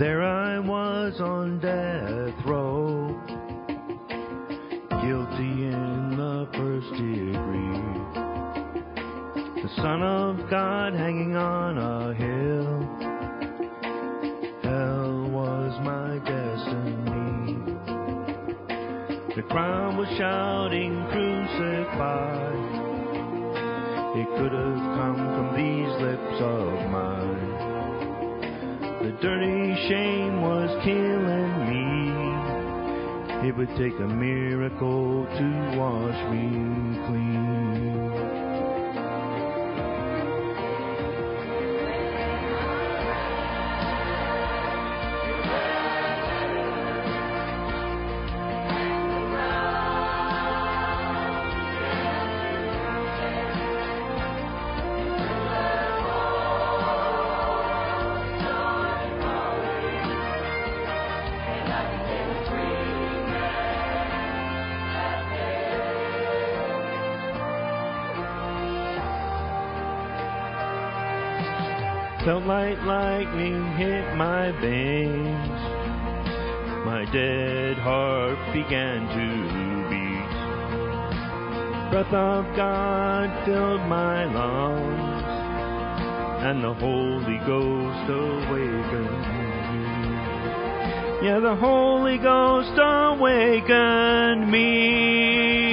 There I was on death row, guilty in the first degree. The Son of God hanging on a hill. Hell was my destiny. The crowd was shouting, crucify. It could have come from these lips of mine. The dirty shame was killing me. It would take a miracle to wash me clean. Felt like lightning hit my veins. My dead heart began to beat. Breath of God filled my lungs, and the Holy Ghost awakened me. Yeah, the Holy Ghost awakened me.